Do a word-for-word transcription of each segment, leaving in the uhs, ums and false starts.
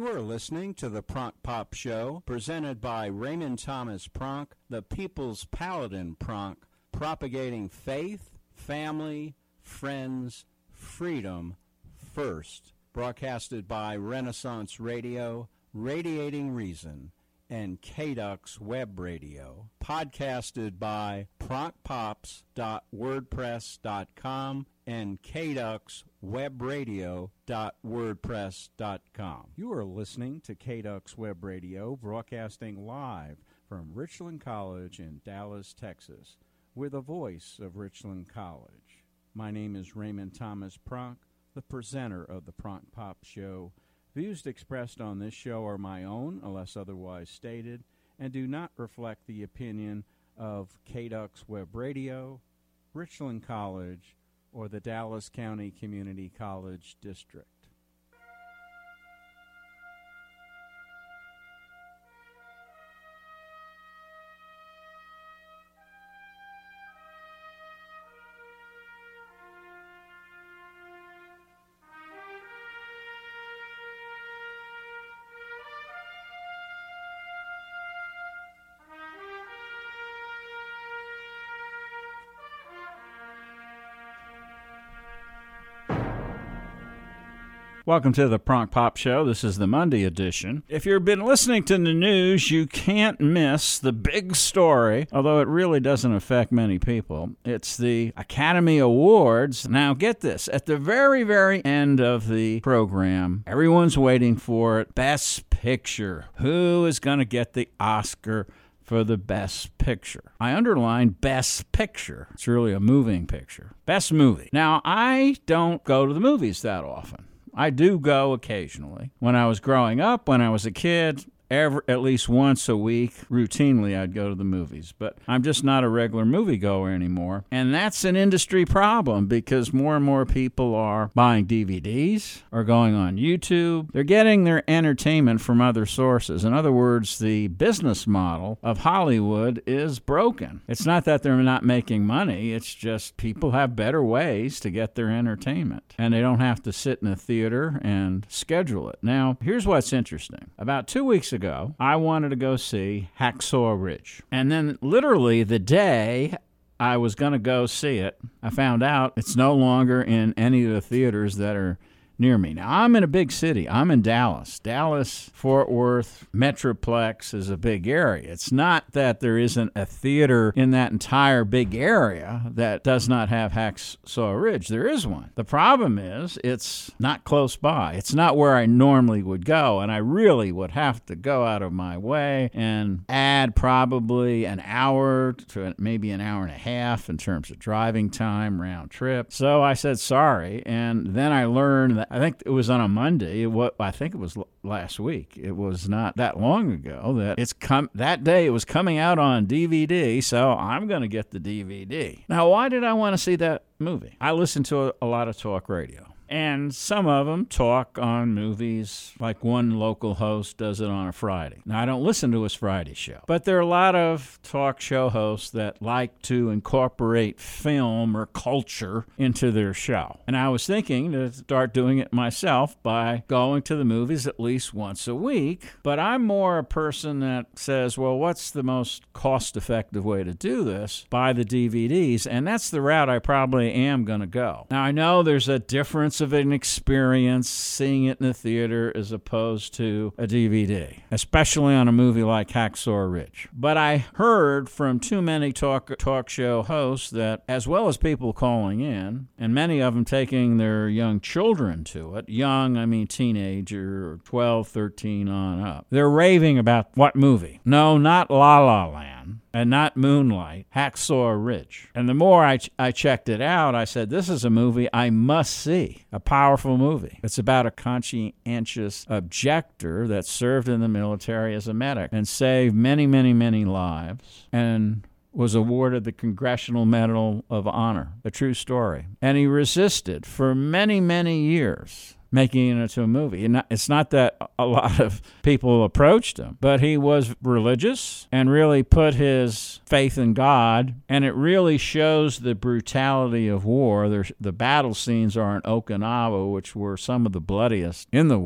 You are listening to the Pronk Pop Show, presented by Raymond Thomas Pronk, the People's Paladin Pronk, propagating faith, family, friends, freedom first. Broadcasted by Renaissance Radio, Radiating Reason, and K D U X Web Radio. Podcasted by pronk pops dot wordpress dot com and K D U X web radio dot wordpress dot com. You are listening to K D U X Web Radio, broadcasting live from Richland College in Dallas, Texas. We're the voice of Richland College. My name is Raymond Thomas Pronk, the presenter of the Pronk Pop Show. Views expressed on this show are my own, unless otherwise stated, and do not reflect the opinion of K D U X Web Radio, Richland College, or the Dallas County Community College District. Welcome to the Pronk Pop Show. This is the Monday edition. If you've been listening to the news, you can't miss the big story, although it really doesn't affect many people. It's the Academy Awards. Now, get this. At the very, very end of the program, everyone's waiting for it. Best Picture. Who is going to get the Oscar for the Best Picture? I underline Best Picture. It's really a moving picture. Best Movie. Now, I don't go to the movies that often. I do go occasionally. When I was growing up, when I was a kid, every, at least once a week, routinely, I'd go to the movies. But I'm just not a regular moviegoer anymore. And that's an industry problem because more and more people are buying D V Ds or going on YouTube. They're getting their entertainment from other sources. In other words, the business model of Hollywood is broken. It's not that they're not making money. It's just people have better ways to get their entertainment. And they don't have to sit in a theater and schedule it. Now, here's what's interesting. About two weeks ago, ago, I wanted to go see Hacksaw Ridge. And then literally the day I was going to go see it, I found out it's no longer in any of the theaters that are near me. Now, I'm in a big city. I'm in Dallas. Dallas, Fort Worth, Metroplex is a big area. It's not that there isn't a theater in that entire big area that does not have Hacksaw Ridge. There is one. The problem is it's not close by. It's not where I normally would go, and I really would have to go out of my way and add probably an hour to maybe an hour and a half in terms of driving time, round trip. So I said sorry, and then I learned that I think it was on a Monday. What I think it was last week. It was not that long ago that it's come that day. It was coming out on D V D, so I'm going to get the D V D. Now, why did I want to see that movie? I listen to a, a lot of talk radio. And some of them talk on movies like one local host does it on a Friday. Now, I don't listen to his Friday show, but there are a lot of talk show hosts that like to incorporate film or culture into their show. And I was thinking to start doing it myself by going to the movies at least once a week. But I'm more a person that says, well, what's the most cost-effective way to do this? Buy the D V Ds. And that's the route I probably am going to go. Now, I know there's a difference of an experience seeing it in the theater as opposed to a D V D, especially on a movie like Hacksaw Ridge. But I heard from too many talk talk show hosts that, as well as people calling in, and many of them taking their young children to it, young, I mean teenager, or twelve, thirteen on up, they're raving about what movie? No, not La La Land. And not Moonlight, Hacksaw Ridge. And the more I, ch- I checked it out, I said, this is a movie I must see, a powerful movie. It's about a conscientious objector that served in the military as a medic and saved many, many, many lives and was awarded the Congressional Medal of Honor, a true story. And he resisted for many, many years, making it into a movie. And it's not that a lot of people approached him, but he was religious and really put his faith in God, and it really shows the brutality of war. There's, the battle scenes are in Okinawa, which were some of the bloodiest in the war.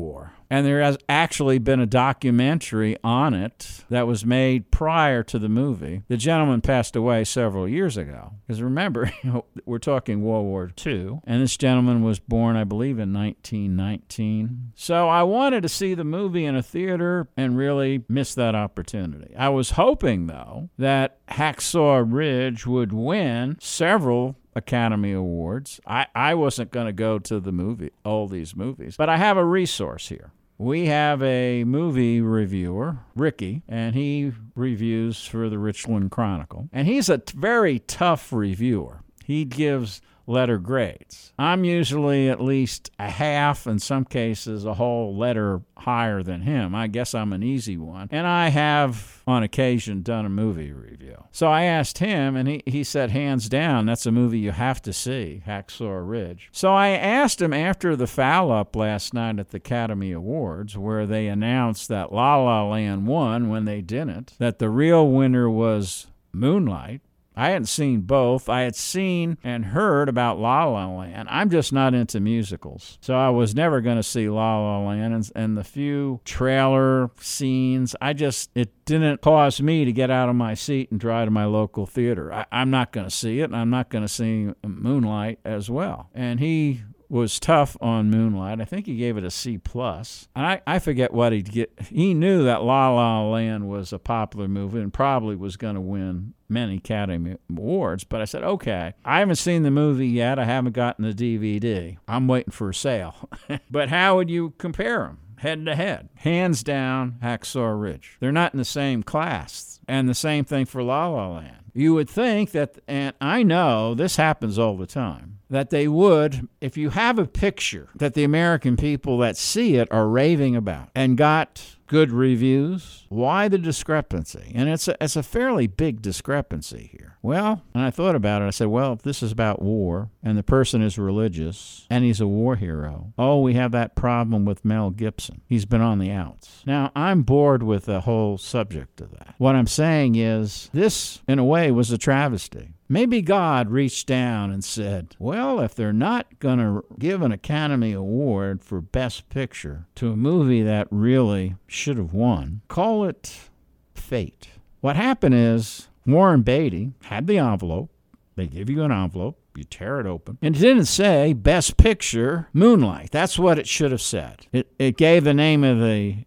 And there has actually been a documentary on it that was made prior to the movie. The gentleman passed away several years ago. Because remember, you know, we're talking World War Two, and this gentleman was born, I believe, in nineteen nineteen. So I wanted to see the movie in a theater and really missed that opportunity. I was hoping, though, that Hacksaw Ridge would win several Academy Awards. I, I wasn't going to go to the movie, all these movies, but I have a resource here. We have a movie reviewer, Ricky, and he reviews for the Richland Chronicle. And he's a t- very tough reviewer. He gives letter grades. I'm usually at least a half, in some cases a whole letter higher than him. I guess I'm an easy one. And I have, on occasion, done a movie review. So I asked him, and he, he said, hands down, that's a movie you have to see, Hacksaw Ridge. So I asked him after the foul-up last night at the Academy Awards, where they announced that La La Land won when they didn't, that the real winner was Moonlight. I hadn't seen both. I had seen and heard about La La Land. I'm just not into musicals. So I was never going to see La La Land. And, and the few trailer scenes, I just, it didn't cause me to get out of my seat and drive to my local theater. I, I'm not going to see it, and I'm not going to see Moonlight as well. And he was tough on Moonlight. I think he gave it a C plus. And I, I forget what he'd get. He knew that La La Land was a popular movie and probably was going to win many Academy Awards. But I said, okay, I haven't seen the movie yet. I haven't gotten the D V D. I'm waiting for a sale. But how would you compare them? Head to head. Hands down, Hacksaw Ridge. They're not in the same class. And the same thing for La La Land. You would think that, and I know this happens all the time, that they would, if you have a picture that the American people that see it are raving about and got good reviews, why the discrepancy? And it's a, it's a fairly big discrepancy here. Well, and I thought about it. I said, well, if this is about war and the person is religious and he's a war hero, oh, we have that problem with Mel Gibson. He's been on the outs. Now, I'm bored with the whole subject of that. What I'm saying is this, in a way, was a travesty. Maybe God reached down and said, well, if they're not going to give an Academy Award for Best Picture to a movie that really should have won, call it fate. What happened is Warren Beatty had the envelope. They give you an envelope. You tear it open. And it didn't say Best Picture Moonlight. That's what it should have said. It, it gave the name of the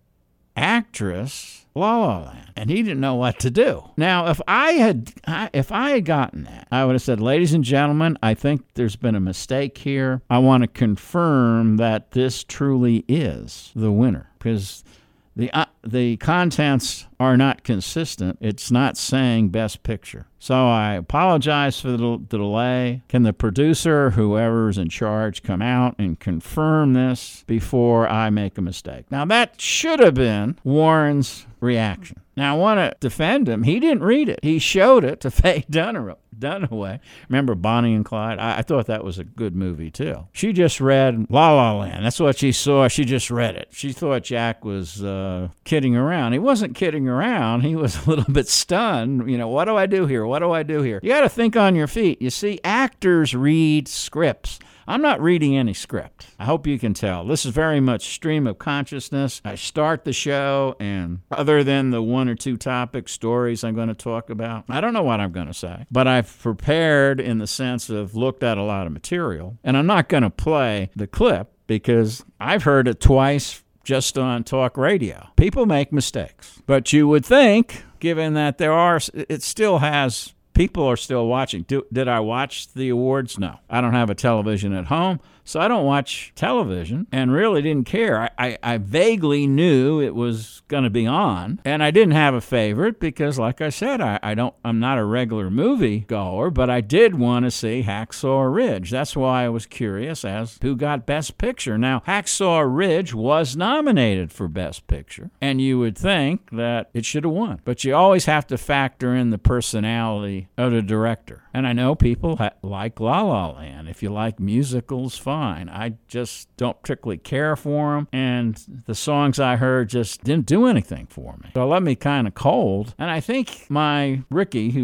actress La La Land, and he didn't know what to do. Now, if I had if I had gotten that, I would have said, ladies and gentlemen, I think there's been a mistake here. I want to confirm that this truly is the winner, because the uh, the contents are not consistent. It's not saying Best Picture. So I apologize for the, the delay. Can the producer, whoever's in charge, come out and confirm this before I make a mistake? Now, that should have been Warren's reaction. Now, I want to defend him. He didn't read it. He showed it to Faye Dunaway. Dunaway. Remember Bonnie and Clyde? I, I thought that was a good movie, too. She just read La La Land. That's what she saw. She just read it. She thought Jack was uh, kidding around. He wasn't kidding around. He was a little bit stunned. You know, what do I do here? What do I do here? You got to think on your feet. You see, actors read scripts. I'm not reading any script. I hope you can tell. This is very much stream of consciousness. I start the show, and other than the one or two topic stories I'm going to talk about, I don't know what I'm going to say. But I've prepared in the sense of looked at a lot of material. And I'm not going to play the clip because I've heard it twice just on talk radio. People make mistakes. But you would think, given that there are, it still has... people are still watching. Do, did I watch the awards? No. I don't have a television at home, so I don't watch television and really didn't care. I, I, I vaguely knew it was going to be on, and I didn't have a favorite because, like I said, I, I don't, I'm not a regular movie goer, but I did want to see Hacksaw Ridge. That's why I was curious as who got Best Picture. Now, Hacksaw Ridge was nominated for Best Picture, and you would think that it should have won, but you always have to factor in the personality of the director. And I know people ha- like La La Land. If you like musicals, fine. I just don't particularly care for them, and the songs I heard just didn't do anything for me. So it left me kind of cold. And I think my Ricky, who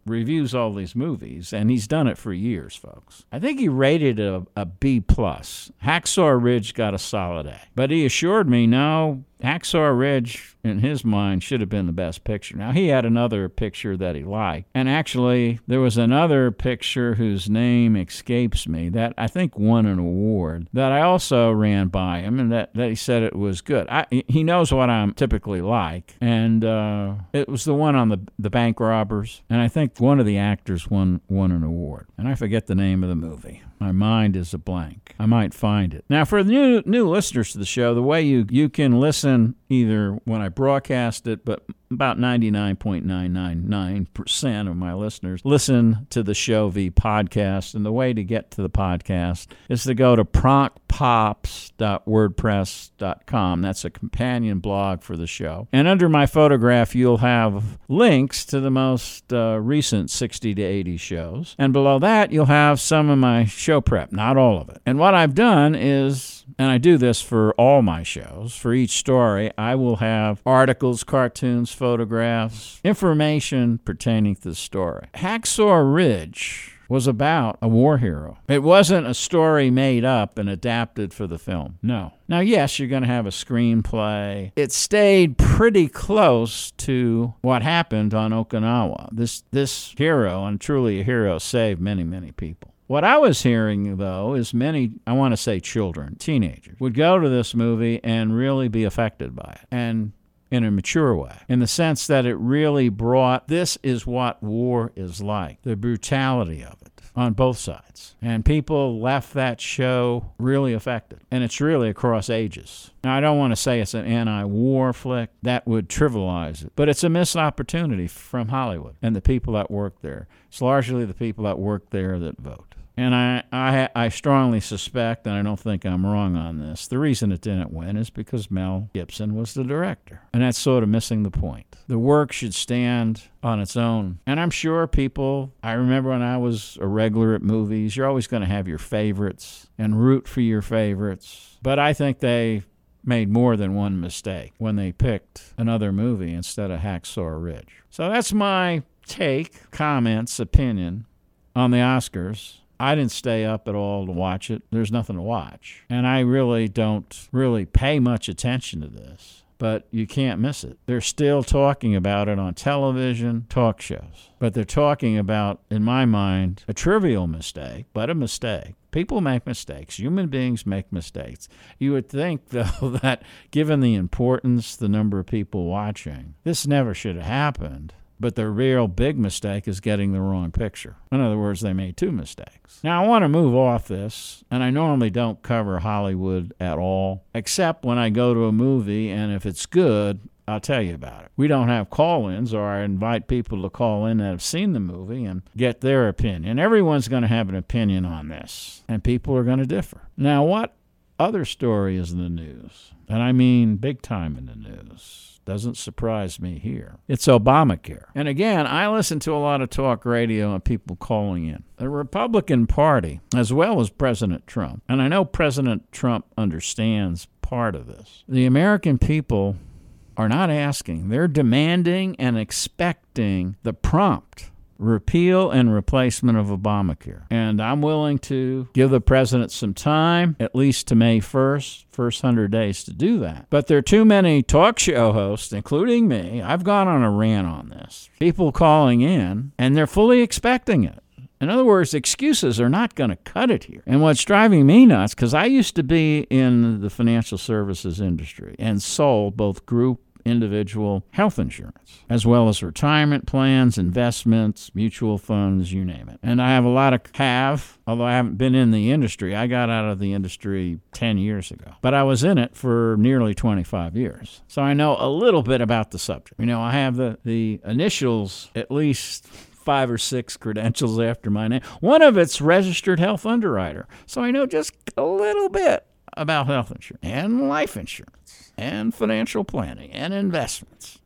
reviews all these movies, and he's done it for years, folks. I think he rated it a, a B plus. Hacksaw Ridge got a solid A. But he assured me, no, Hacksaw Ridge, in his mind, should have been the best picture. Now, he had another picture that he liked. And actually, there was another picture whose name escapes me that I think won an award that I also ran by him, and that, that he said it was good. I, he knows what I'm typically like. And uh, it was the one on the, the bank robbers. And I think one of the actors won, won an award. And I forget the name of the movie. My mind is a blank. I might find it. Now, for the new new listeners to the show, the way you, you can listen either when I broadcast it, but about ninety-nine point nine nine nine percent of my listeners listen to the show via podcast. And the way to get to the podcast is to go to pronk pops dot wordpress dot com. That's a companion blog for the show. And under my photograph, you'll have links to the most uh, recent sixty to eighty shows. And below that, you'll have some of my show prep, not all of it. And what I've done is, and I do this for all my shows, for each story, I will have articles, cartoons, photographs, information pertaining to the story. Hacksaw Ridge was about a war hero. It wasn't a story made up and adapted for the film. No. Now, yes, you're going to have a screenplay. It stayed pretty close to what happened on Okinawa. This this hero, and truly a hero, saved many, many people. What I was hearing, though, is many, I want to say children, teenagers, would go to this movie and really be affected by it. And in a mature way, in the sense that it really brought, this is what war is like, the brutality of it on both sides. And people left that show really affected. And it's really across ages. Now, I don't want to say it's an anti-war flick. That would trivialize it. But it's a missed opportunity from Hollywood and the people that work there. It's largely the people that work there that vote. And I, I I strongly suspect, and I don't think I'm wrong on this, the reason it didn't win is because Mel Gibson was the director. And that's sort of missing the point. The work should stand on its own. And I'm sure people, I remember when I was a regular at movies, you're always going to have your favorites and root for your favorites. But I think they made more than one mistake when they picked another movie instead of Hacksaw Ridge. So that's my take, comments, opinion on the Oscars. I didn't stay up at all to watch it. There's nothing to watch. And I really don't really pay much attention to this. But you can't miss it. They're still talking about it on television, talk shows. But they're talking about, in my mind, a trivial mistake, but a mistake. People make mistakes. Human beings make mistakes. You would think, though, that given the importance, the number of people watching, this never should have happened. But the real big mistake is getting the wrong picture. In other words, they made two mistakes. Now, I want to move off this, and I normally don't cover Hollywood at all, except when I go to a movie, and if it's good, I'll tell you about it. We don't have call-ins, or I invite people to call in that have seen the movie and get their opinion. Everyone's going to have an opinion on this, and people are going to differ. Now, what other story is in the news? And I mean big time in the news. Doesn't surprise me here. It's Obamacare. And again, I listen to a lot of talk radio and people calling in. The Republican Party, as well as President Trump, and I know President Trump understands part of this. The American people are not asking. They're demanding and expecting the prompt repeal and replacement of Obamacare. And I'm willing to give the president some time, at least to May first, first one hundred days to do that. But there are too many talk show hosts, including me. I've gone on a rant on this. People calling in, and they're fully expecting it. In other words, excuses are not going to cut it here. And what's driving me nuts, because I used to be in the financial services industry and sold both group individual health insurance, as well as retirement plans, investments, mutual funds, you name it. And I have a lot of have, although I haven't been in the industry. I got out of the industry ten years ago, but I was in it for nearly twenty-five years. So I know a little bit about the subject. You know, I have the, the initials, at least five or six credentials after my name. One of it's registered health underwriter. So I know just a little bit about health insurance and life insurance and financial planning and investments.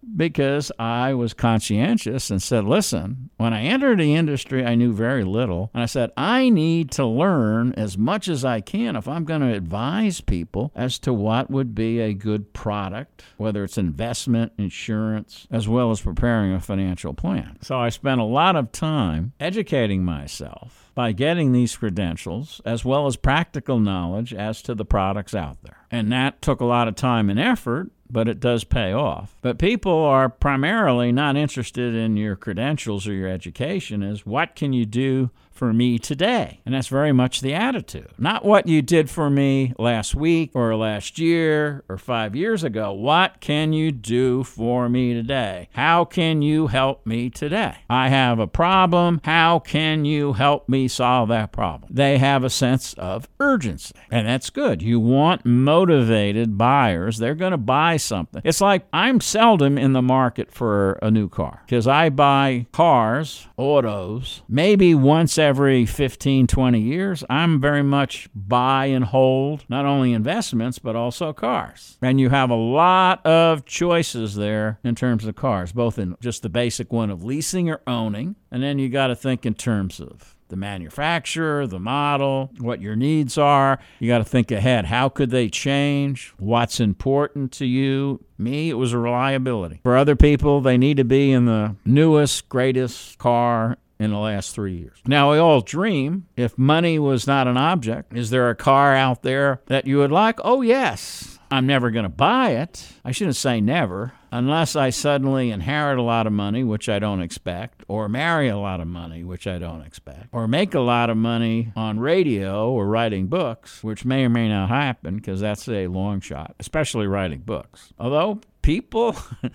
because I was conscientious and said, listen, when I entered the industry, I knew very little. And I said, I need to learn as much as I can if I'm going to advise people as to what would be a good product, whether it's investment, insurance, as well as preparing a financial plan. So I spent a lot of time educating myself by getting these credentials as well as practical knowledge as to the products out there. And that took a lot of time and effort, but it does pay off. But people are primarily not interested in your credentials or your education is what can you do for me today? And that's very much the attitude. Not what you did for me last week or last year or five years ago. What can you do for me today? How can you help me today? I have a problem. How can you help me solve that problem? They have a sense of urgency, and that's good. You want motivated buyers. They're going to buy something. It's like I'm seldom in the market for a new car because I buy cars, autos, maybe once every fifteen, twenty years. I'm very much buy and hold, not only investments, but also cars. And you have a lot of choices there in terms of cars, both in just the basic one of leasing or owning, and then you got to think in terms of the manufacturer, the model, what your needs are. You got to think ahead. How could they change? What's important to you? Me, it was reliability. For other people, they need to be in the newest, greatest car in the last three years. Now, we all dream, if money was not an object, is there a car out there that you would like? Oh, yes. I'm never going to buy it. I shouldn't say never, unless I suddenly inherit a lot of money, which I don't expect, or marry a lot of money, which I don't expect, or make a lot of money on radio or writing books, which may or may not happen because that's a long shot, especially writing books. Although people,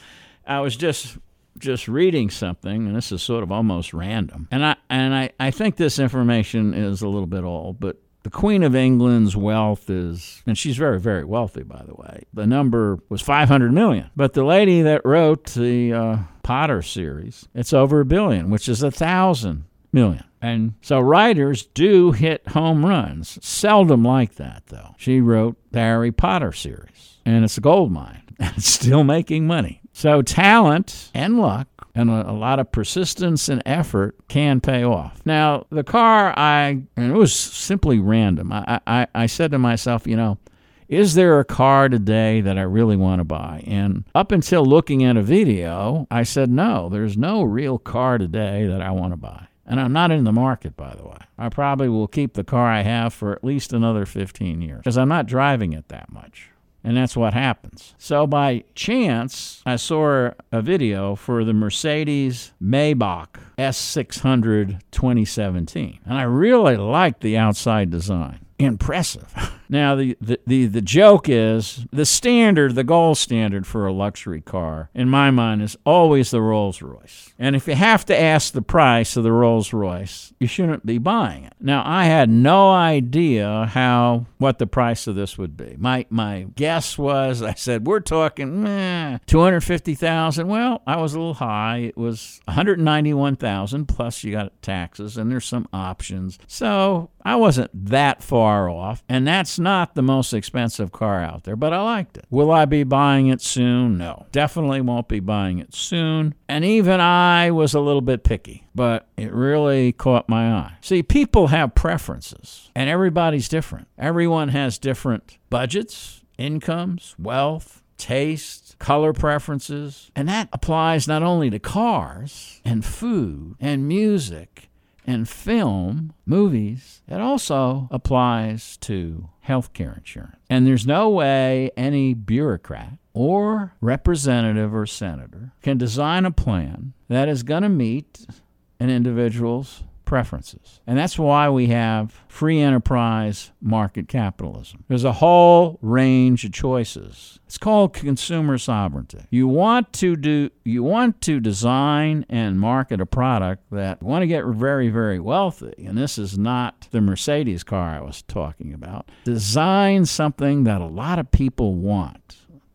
I was just just reading something, and this is sort of almost random, and I and I, I think this information is a little bit old, but the Queen of England's wealth is, and she's very, very wealthy, by the way. The number was five hundred million. But the lady that wrote the uh, Potter series, it's over a billion, which is a thousand million. And so writers do hit home runs. Seldom like that, though. She wrote the Harry Potter series, and it's a gold mine. And it's still making money. So talent and luck and a, a lot of persistence and effort can pay off. Now, the car, I, and it was simply random. I, I, I said to myself, you know, is there a car today that I really want to buy? And up until looking at a video, I said, no, there's no real car today that I want to buy. And I'm not in the market, by the way. I probably will keep the car I have for at least another fifteen years because I'm not driving it that much. And that's what happens. So by chance, I saw a video for the Mercedes Maybach S six hundred twenty seventeen. And I really liked the outside design. Impressive. Now, the, the, the, the joke is the standard, the gold standard for a luxury car, in my mind, is always the Rolls-Royce. And if you have to ask the price of the Rolls-Royce, you shouldn't be buying it. Now, I had no idea how what the price of this would be. My my guess was, I said, we're talking eh, two hundred fifty thousand dollars. Well, I was a little high. It was one hundred ninety-one thousand dollars, plus you got taxes, and there's some options. So I wasn't that far off, and that's not the most expensive car out there, but I liked it. Will I be buying it soon? No. Definitely won't be buying it soon. And even I was a little bit picky, but it really caught my eye. See, people have preferences, and everybody's different. Everyone has different budgets, incomes, wealth, taste, color preferences, and that applies not only to cars and food and music and film, movies, it also applies to healthcare insurance. And there's no way any bureaucrat or representative or senator can design a plan that is going to meet an individual's preferences. And that's why we have free enterprise market capitalism. There's a whole range of choices. It's called consumer sovereignty. You want to do you want to design and market a product that you want to get very, very wealthy. And this is not the Mercedes car I was talking about. Design something that a lot of people want.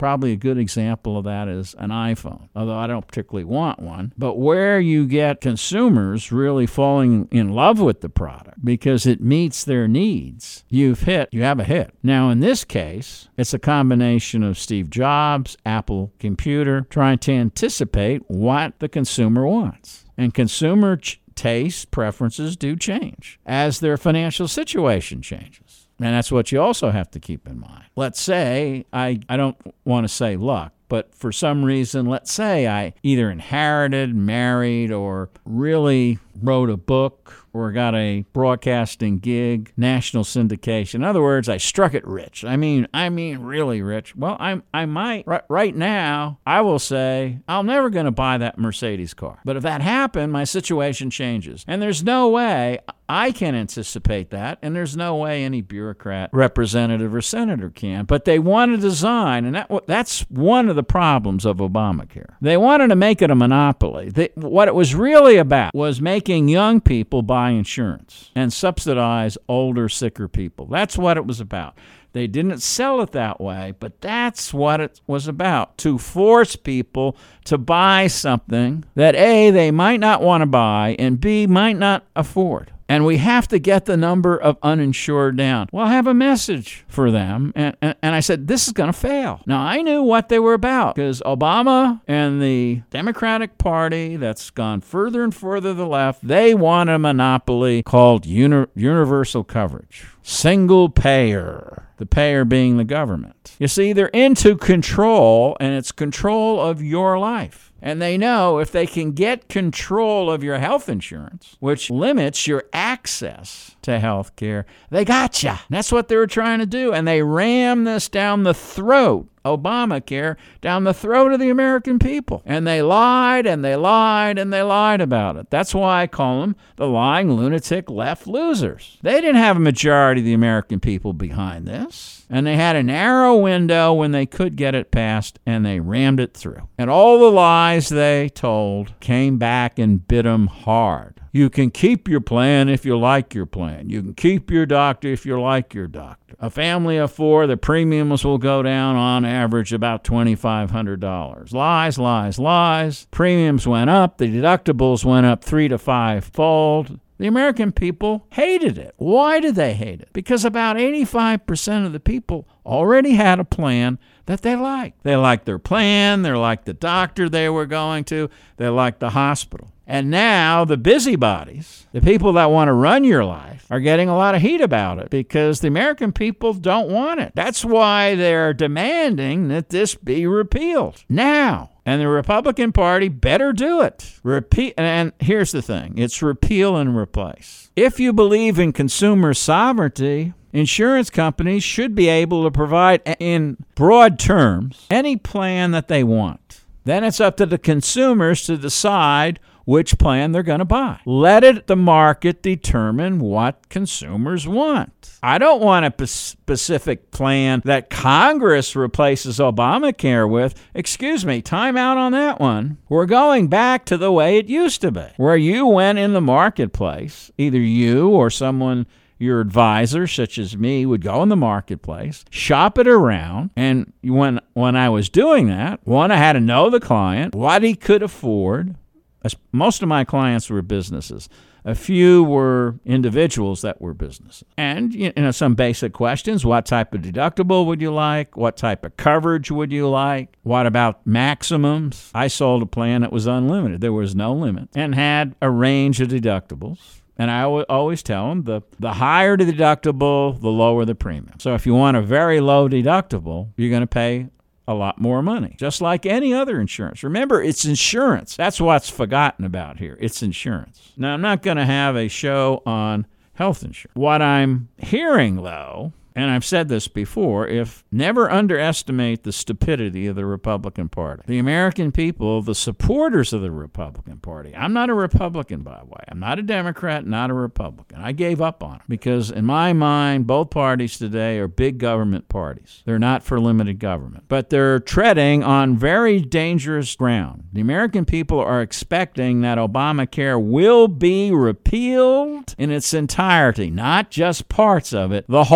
Probably a good example of that is an iPhone, although I don't particularly want one. But where you get consumers really falling in love with the product because it meets their needs, you've hit, you have a hit. Now, in this case, it's a combination of Steve Jobs, Apple Computer, trying to anticipate what the consumer wants. And consumer ch- tastes, preferences do change as their financial situation changes. And that's what you also have to keep in mind. Let's say, I, I don't want to say luck, but for some reason, let's say I either inherited, married, or really wrote a book or got a broadcasting gig, national syndication. In other words, I struck it rich. I mean, I mean really rich. Well, I I might, right, right now, I will say, I'm never going to buy that Mercedes car. But if that happened, my situation changes. And there's no way I can anticipate that, and there's no way any bureaucrat, representative, or senator can. But they want to design, and that that's one of the problems of Obamacare. They wanted to make it a monopoly. They, what it was really about was making young people buy insurance and subsidize older, sicker people. That's what it was about. They didn't sell it that way, but that's what it was about, to force people to buy something that A, they might not want to buy, and B, might not afford. And we have to get the number of uninsured down. Well, I have a message for them. And, and, and I said, this is going to fail. Now, I knew what they were about because Obama and the Democratic Party that's gone further and further to the left, they want a monopoly called uni- universal coverage. Single payer. The payer being the government. You see, they're into control, and it's control of your life. And they know if they can get control of your health insurance, which limits your access to health care, they got you. That's what they were trying to do. And they ram this down the throat, Obamacare, down the throat of the American people. And they lied and they lied and they lied about it. That's why I call them the lying lunatic left losers. They didn't have a majority of the American people behind this. And they had a narrow window when they could get it passed, and they rammed it through. And all the lies they told came back and bit them hard. You can keep your plan if you like your plan. You can keep your doctor if you like your doctor. A family of four, the premiums will go down on average about twenty-five hundred dollars. Lies, lies, lies. Premiums went up. The deductibles went up three to five fold. The American people hated it. Why did they hate it? Because about eighty-five percent of the people already had a plan that they liked. They liked their plan. They liked the doctor they were going to. They liked the hospital. And now the busybodies, the people that want to run your life, are getting a lot of heat about it because the American people don't want it. That's why they're demanding that this be repealed now. And the Republican Party better do it. Repeat, and here's the thing. It's repeal and replace. If you believe in consumer sovereignty, insurance companies should be able to provide, in broad terms, any plan that they want. Then it's up to the consumers to decide which plan they're going to buy. Let it, the market determine what consumers want. I don't want a p- specific plan that Congress replaces Obamacare with. Excuse me, time out on that one. We're going back to the way it used to be, where you went in the marketplace, either you or someone, your advisor, such as me, would go in the marketplace, shop it around, and when when I was doing that, one, I had to know the client, what he could afford. Most of my clients were businesses. A few were individuals that were businesses. And, you know, some basic questions. What type of deductible would you like? What type of coverage would you like? What about maximums? I sold a plan that was unlimited. There was no limit and had a range of deductibles. And I always tell them the, the higher the deductible, the lower the premium. So if you want a very low deductible, you're going to pay a lot more money, just like any other insurance. Remember, it's insurance. That's what's forgotten about here. It's insurance. Now, I'm not going to have a show on health insurance. What I'm hearing, though, and I've said this before, if never underestimate the stupidity of the Republican Party. The American people, the supporters of the Republican Party. I'm not a Republican, by the way. I'm not a Democrat, not a Republican. I gave up on it because in my mind, both parties today are big government parties. They're not for limited government, but they're treading on very dangerous ground. The American people are expecting that Obamacare will be repealed in its entirety, not just parts of it, the whole thing.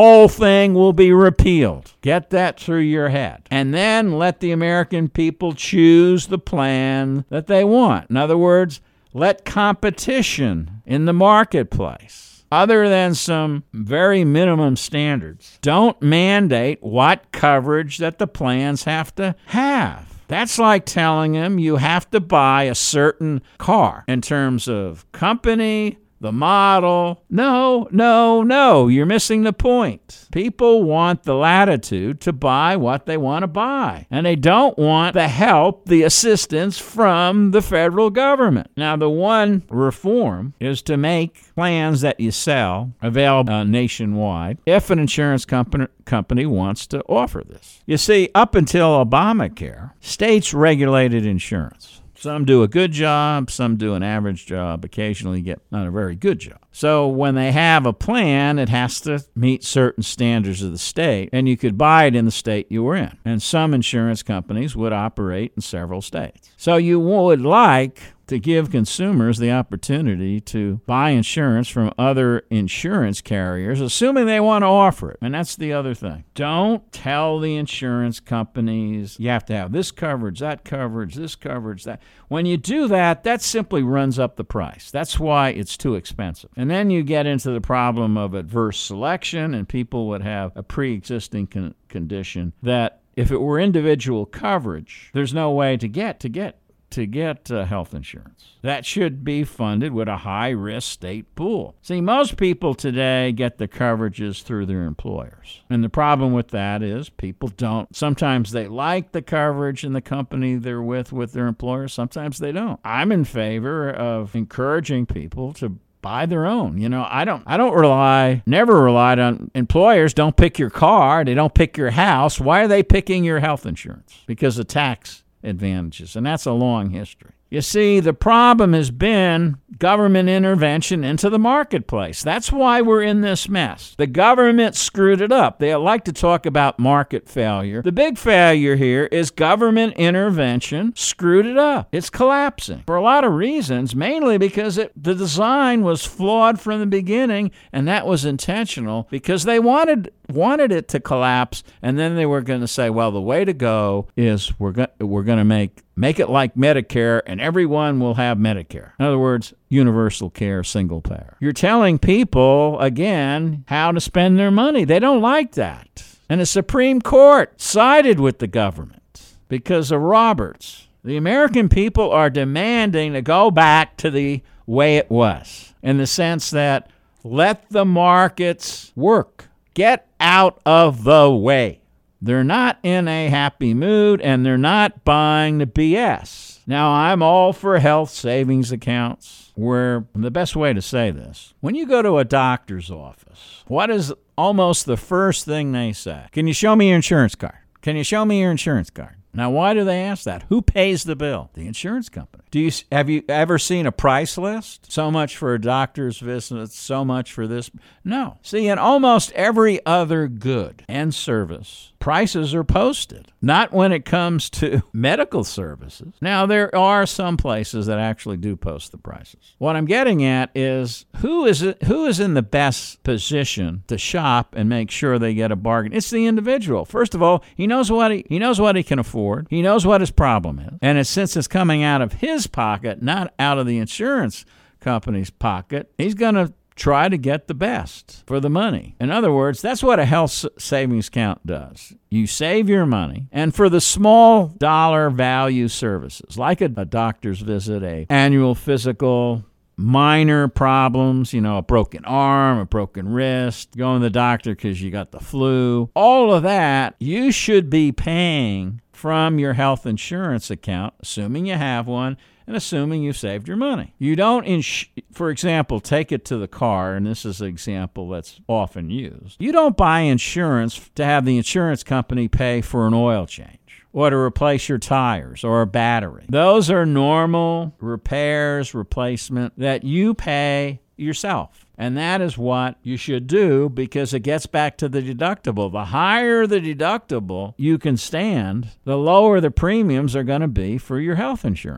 thing will be repealed. Get that through your head. And then let the American people choose the plan that they want. In other words, let competition in the marketplace, other than some very minimum standards, don't mandate what coverage that the plans have to have. That's like telling them you have to buy a certain car in terms of company, the model. No, no, no. You're missing the point. People want the latitude to buy what they want to buy. And they don't want the help, the assistance from the federal government. Now, the one reform is to make plans that you sell available uh, nationwide if an insurance company company wants to offer this. You see, up until Obamacare, states regulated insurance. Some do a good job, some do an average job, occasionally get not a very good job. So when they have a plan, it has to meet certain standards of the state, and you could buy it in the state you were in. And some insurance companies would operate in several states. So you would like to give consumers the opportunity to buy insurance from other insurance carriers, assuming they want to offer it. And that's the other thing. Don't tell the insurance companies you have to have this coverage, that coverage, this coverage, that. When you do that, that simply runs up the price. That's why it's too expensive. And then you get into the problem of adverse selection, and people would have a pre-existing con- condition that if it were individual coverage, there's no way to get to get to get uh, health insurance. That should be funded with a high-risk state pool. See, most people today get the coverages through their employers. And the problem with that is people don't. Sometimes they like the coverage in the company they're with with their employer. Sometimes they don't. I'm in favor of encouraging people to buy their own. You know, I don't I don't rely, never relied on employers. Don't pick your car. They don't pick your house. Why are they picking your health insurance? Because of tax advantages, and that's a long history. You see, the problem has been government intervention into the marketplace. That's why we're in this mess. The government screwed it up. They like to talk about market failure. The big failure here is government intervention screwed it up. It's collapsing for a lot of reasons, mainly because it, the design was flawed from the beginning, and that was intentional because they wanted wanted it to collapse, and then they were going to say, well, the way to go is we're going we're going to make Make it like Medicare, and everyone will have Medicare. In other words, universal care, single payer. You're telling people, again, how to spend their money. They don't like that. And the Supreme Court sided with the government because of Roberts. The American people are demanding to go back to the way it was, in the sense that let the markets work. Get out of the way. They're not in a happy mood, and they're not buying the B S. Now, I'm all for health savings accounts, where the best way to say this, when you go to a doctor's office, what is almost the first thing they say? Can you show me your insurance card? Can you show me your insurance card? Now, why do they ask that? Who pays the bill? The insurance company. Do you have you ever seen a price list? So much for a doctor's visit, so much for this. No. See, in almost every other good and service, prices are posted. Not when it comes to medical services. Now, there are some places that actually do post the prices. What I'm getting at is who is it, who is in the best position to shop and make sure they get a bargain? It's the individual. First of all, he knows what he, he knows what he can afford. He knows what his problem is. And it's, since it's coming out of his pocket, not out of the insurance company's pocket, he's going to try to get the best for the money. In other words, that's what a health savings account does. You save your money, and for the small dollar value services, like a, a doctor's visit, a annual physical, minor problems, you know, a broken arm, a broken wrist, going to the doctor because you got the flu, all of that, you should be paying from your health insurance account, assuming you have one, and assuming you've saved your money. You don't, ins- for example, take it to the car, and this is an example that's often used. You don't buy insurance to have the insurance company pay for an oil change or to replace your tires or a battery. Those are normal repairs, replacement that you pay yourself. And that is what you should do because it gets back to the deductible. The higher the deductible you can stand, the lower the premiums are going to be for your health insurance.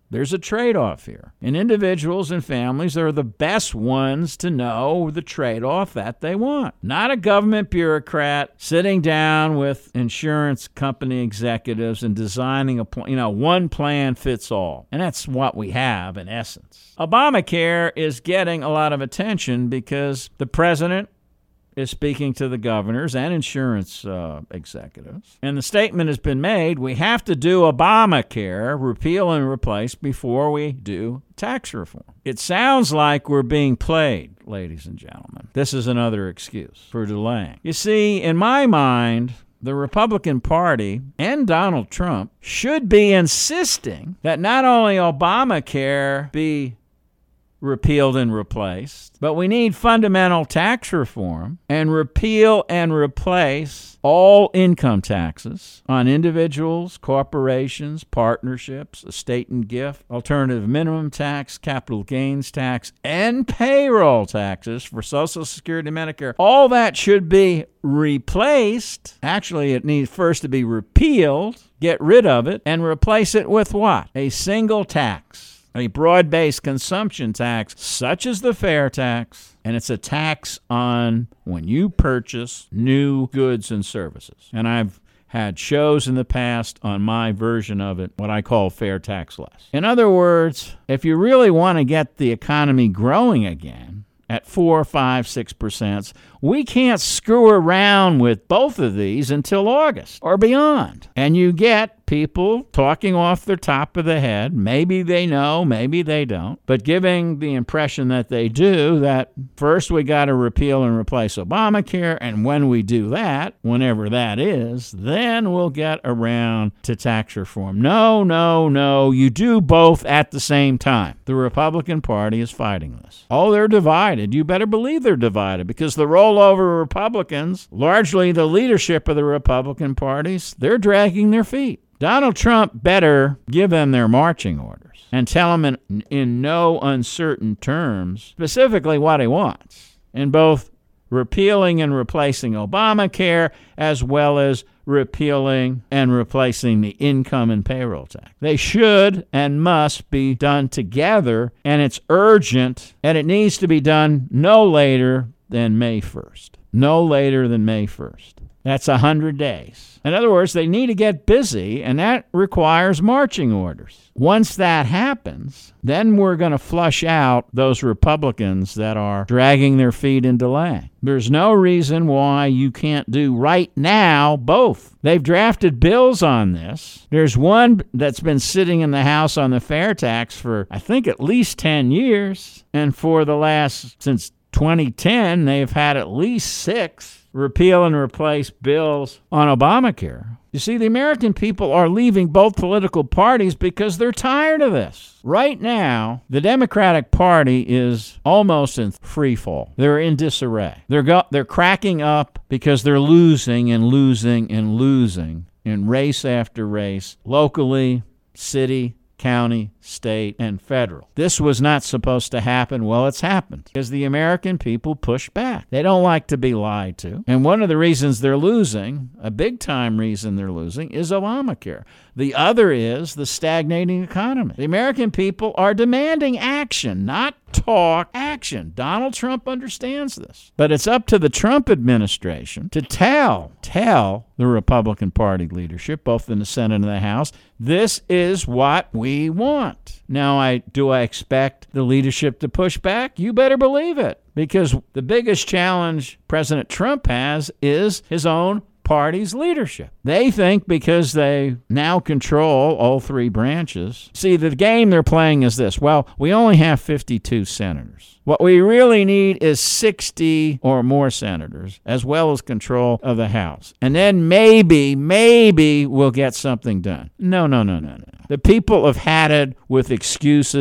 There's a trade-off here. And individuals and families are the best ones to know the trade-off that they want. Not a government bureaucrat sitting down with insurance company executives and designing a plan, you know, one plan fits all. And that's what we have in essence. Obamacare is getting a lot of attention because the president is speaking to the governors and insurance uh, executives. And the statement has been made, we have to do Obamacare, repeal and replace, before we do tax reform. It sounds like we're being played, ladies and gentlemen. This is another excuse for delaying. You see, in my mind, the Republican Party and Donald Trump should be insisting that not only Obamacare be repealed and replaced, but we need fundamental tax reform and repeal and replace all income taxes on individuals, corporations, partnerships, estate and gift, alternative minimum tax, capital gains tax, and payroll taxes for Social Security and Medicare. All that should be replaced. Actually, it needs first to be repealed, get rid of it, and replace it with what? A single tax. A broad-based consumption tax, such as the fair tax, and it's a tax on when you purchase new goods and services. And I've had shows in the past on my version of it, what I call fair tax less. In other words, if you really want to get the economy growing again at four, five, six percent, we can't screw around with both of these until August or beyond. And you get people talking off the top of the head. Maybe they know, maybe they don't, but giving the impression that they do, that first we got to repeal and replace Obamacare, and when we do that, whenever that is, then we'll get around to tax reform. No, no, no. You do both at the same time. The Republican Party is fighting this. Oh, they're divided. You better believe they're divided, because the rollover Republicans, largely the leadership of the Republican parties, they're dragging their feet. Donald Trump better give them their marching orders and tell them in, in no uncertain terms specifically what he wants in both repealing and replacing Obamacare, as well as repealing and replacing the income and payroll tax. They should and must be done together, and it's urgent, and it needs to be done no later than May first. No later than May first. That's one hundred days. In other words, they need to get busy, and that requires marching orders. Once that happens, then we're going to flush out those Republicans that are dragging their feet and delaying. There's no reason why you can't do right now both. They've drafted bills on this. There's one that's been sitting in the House on the fair tax for, I think, at least ten years. And for the last, since twenty ten, they've had at least six repeal and replace bills on Obamacare. You see, the American people are leaving both political parties because they're tired of this. Right now, the Democratic Party is almost in free fall. They're in disarray. They're go- they're cracking up because they're losing and losing and losing in race after race, locally, city, county, state, and federal. This was not supposed to happen. Well, it's happened because the American people push back. They don't like to be lied to. And one of the reasons they're losing, a big-time reason they're losing, is Obamacare. The other is the stagnating economy. The American people are demanding action, not talk, action. Donald Trump understands this. But it's up to the Trump administration to tell, tell the Republican Party leadership, both in the Senate and the House, this is what we want. Now, I do I expect the leadership to push back? You better believe it, because the biggest challenge President Trump has is his own party's leadership. They think because they now control all three branches. See, the game they're playing is this. Well, we only have fifty-two senators. What we really need is sixty or more senators, as well as control of the House. And then maybe, maybe we'll get something done. No, no, no, no, no. The people have had it with excuses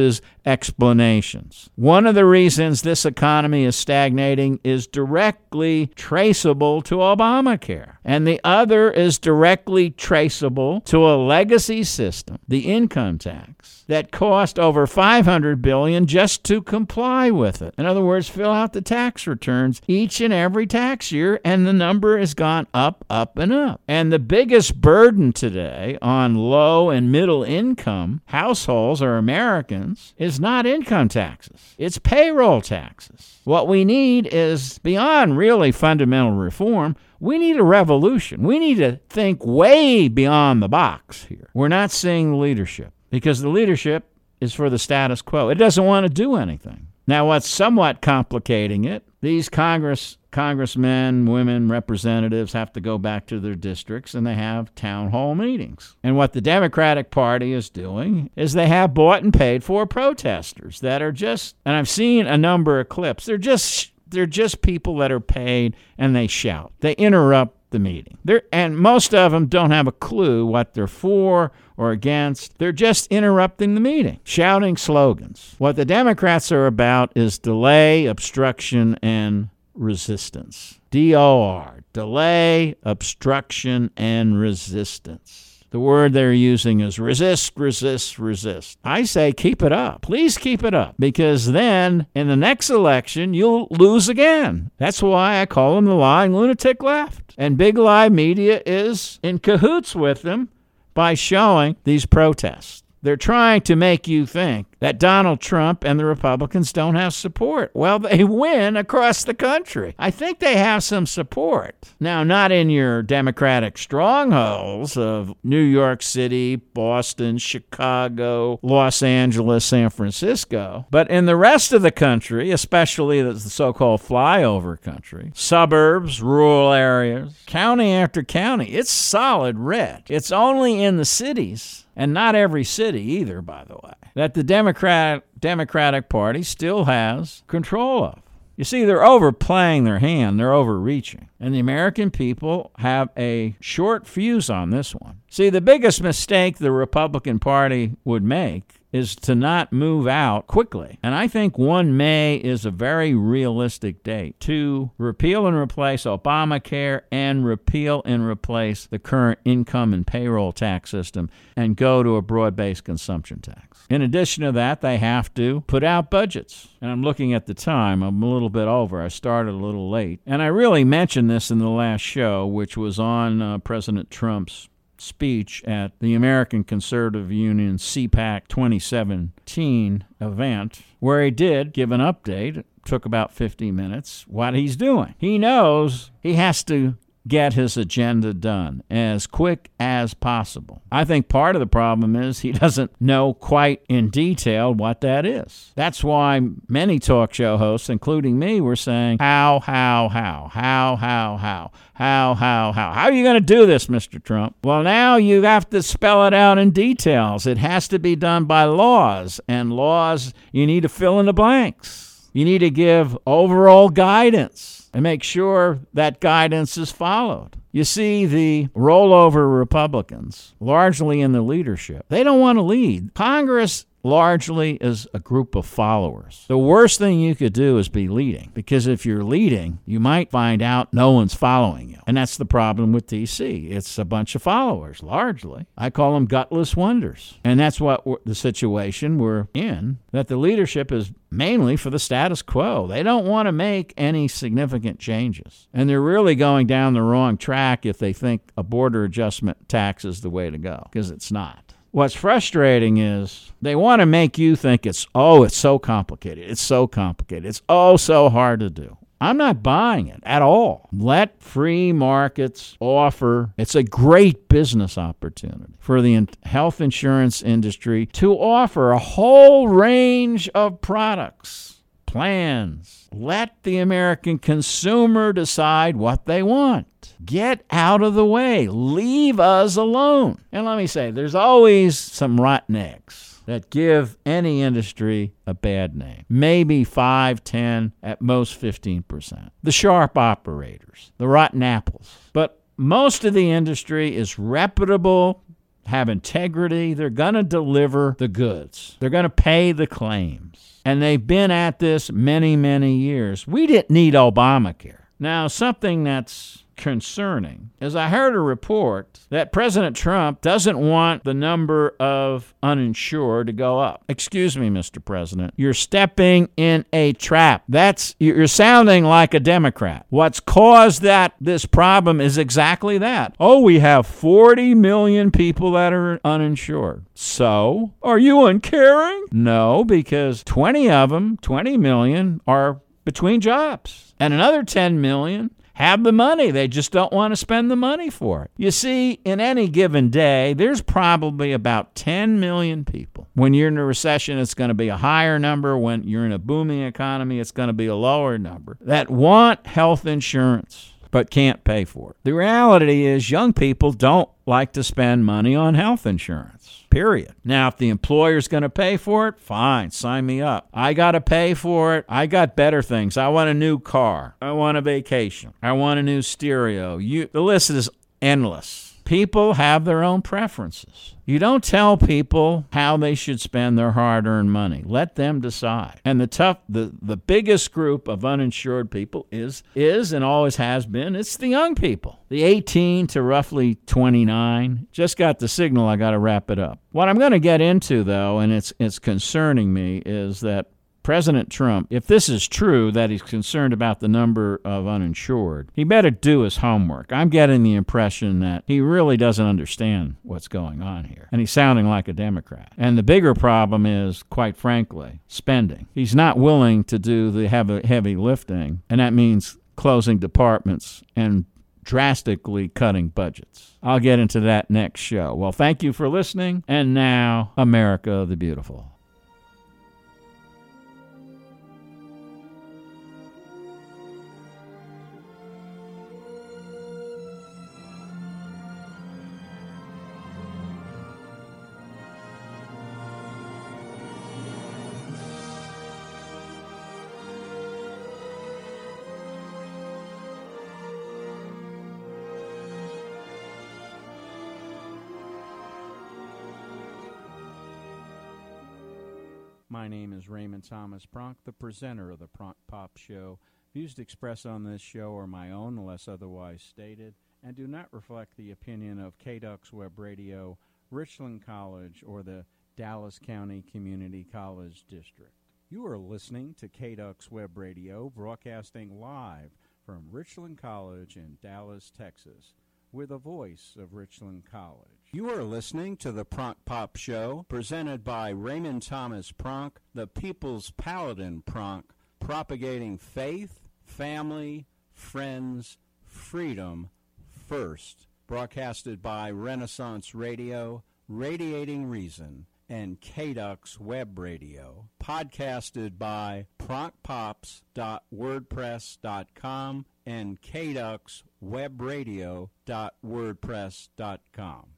explanations. One of the reasons this economy is stagnating is directly traceable to Obamacare, and the other is directly traceable to a legacy system, the income tax, that cost over five hundred billion dollars just to comply with it. In other words, fill out the tax returns each and every tax year, and the number has gone up, up, and up. And the biggest burden today on low and middle income households or Americans is not income taxes. It's payroll taxes. What we need is, beyond really fundamental reform, we need a revolution. We need to think way beyond the box here. We're not seeing the leadership because the leadership is for the status quo. It doesn't want to do anything. Now, what's somewhat complicating it, these Congress, congressmen, women, representatives have to go back to their districts and they have town hall meetings. And what the Democratic Party is doing is they have bought and paid for protesters that are just, and I've seen a number of clips, they're just they're just people that are paid and they shout. They interrupt the meeting. They're, and most of them don't have a clue what they're for or against. They're just interrupting the meeting, shouting slogans. What the Democrats are about is delay, obstruction, and resistance. D O R, delay, obstruction, and resistance. The word they're using is resist, resist, resist. I say keep it up. Please keep it up, because then in the next election, you'll lose again. That's why I call them the lying lunatic left. And Big Lie Media is in cahoots with them by showing these protests. They're trying to make you think that Donald Trump and the Republicans don't have support. Well, they win across the country. I think they have some support. Now, not in your Democratic strongholds of New York City, Boston, Chicago, Los Angeles, San Francisco, but in the rest of the country, especially the so-called flyover country, suburbs, rural areas, county after county, it's solid red. It's only in the cities, and not every city either, by the way, that the Democrat, Democratic Party still has control of. You see, they're overplaying their hand. They're overreaching. And the American people have a short fuse on this one. See, the biggest mistake the Republican Party would make is to not move out quickly. And I think one May is a very realistic date to repeal and replace Obamacare and repeal and replace the current income and payroll tax system and go to a broad-based consumption tax. In addition to that, they have to put out budgets. And I'm looking at the time. I'm a little bit over. I started a little late. And I really mentioned this in the last show, which was on uh, President Trump's speech at the American Conservative Union C PAC twenty seventeen event, where he did give an update. It took about fifty minutes, what he's doing. He knows he has to get his agenda done as quick as possible. I think part of the problem is he doesn't know quite in detail what that is. That's why many talk show hosts, including me, were saying, how, how, how, how, how, how, how, how, how. How are you going to do this, Mister Trump? Well, now you have to spell it out in details. It has to be done by laws, and laws, you need to fill in the blanks. You need to give overall guidance and make sure that guidance is followed. You see, the rollover Republicans, largely in the leadership, they don't want to lead. Congress largely is a group of followers. The worst thing you could do is be leading, because if you're leading, you might find out no one's following you. And that's the problem with D C. It's a bunch of followers, largely. I call them gutless wonders. And that's what the situation we're in, that the leadership is mainly for the status quo. They don't want to make any significant changes. And they're really going down the wrong track if they think a border adjustment tax is the way to go, because it's not. What's frustrating is they want to make you think it's, oh, it's so complicated. It's so complicated. It's oh, so hard to do. I'm not buying it at all. Let free markets offer. It's a great business opportunity for the health insurance industry to offer a whole range of products, plans. Let the American consumer decide what they want. Get out of the way. Leave us alone. And let me say, there's always some rotten eggs that give any industry a bad name. Maybe five, ten, at most fifteen percent. The sharp operators, the rotten apples. But most of the industry is reputable, have integrity. They're going to deliver the goods. They're going to pay the claims. And they've been at this many, many years. We didn't need Obamacare. Now, something that's concerning is I heard a report that President Trump doesn't want the number of uninsured to go up. Excuse me, Mister President. You're stepping in a trap. That's you're sounding like a Democrat. What's caused that this problem is exactly that. Oh, we have forty million people that are uninsured. So, are you uncaring? No, because twenty of them, twenty million, are between jobs. And another ten million have the money. They just don't want to spend the money for it. You see, in any given day, there's probably about ten million people. When you're in a recession, it's going to be a higher number. When you're in a booming economy, it's going to be a lower number that want health insurance but can't pay for it. The reality is young people don't like to spend money on health insurance, period. Now, if the employer's going to pay for it, fine, sign me up. I got to pay for it. I got better things. I want a new car. I want a vacation. I want a new stereo. You, the list is endless. People have their own preferences. You don't tell people how they should spend their hard-earned money. Let them decide. And the tough, the, the biggest group of uninsured people is, is and always has been, it's the young people. The eighteen to roughly twenty-nine. Just got the signal. I got to wrap it up. What I'm going to get into, though, and it's it's concerning me, is that President Trump, if this is true, that he's concerned about the number of uninsured, he better do his homework. I'm getting the impression that he really doesn't understand what's going on here, and he's sounding like a Democrat. And the bigger problem is, quite frankly, spending. He's not willing to do the heavy, heavy lifting, and that means closing departments and drastically cutting budgets. I'll get into that next show. Well, thank you for listening, and now, America the Beautiful. My name is Raymond Thomas Pronk, the presenter of the Pronk Pop Show. Views expressed on this show are my own, unless otherwise stated, and do not reflect the opinion of K D U X Web Radio, Richland College, or the Dallas County Community College District. You are listening to K D U X Web Radio, broadcasting live from Richland College in Dallas, Texas. We're the voice of Richland College. You are listening to the Pronk Pop Show, presented by Raymond Thomas Pronk, the People's Paladin Pronk, propagating faith, family, friends, freedom first. Broadcasted by Renaissance Radio, Radiating Reason, and K D U X Web Radio. Podcasted by pronk pops dot wordpress dot com and K D U X web radio dot wordpress dot com.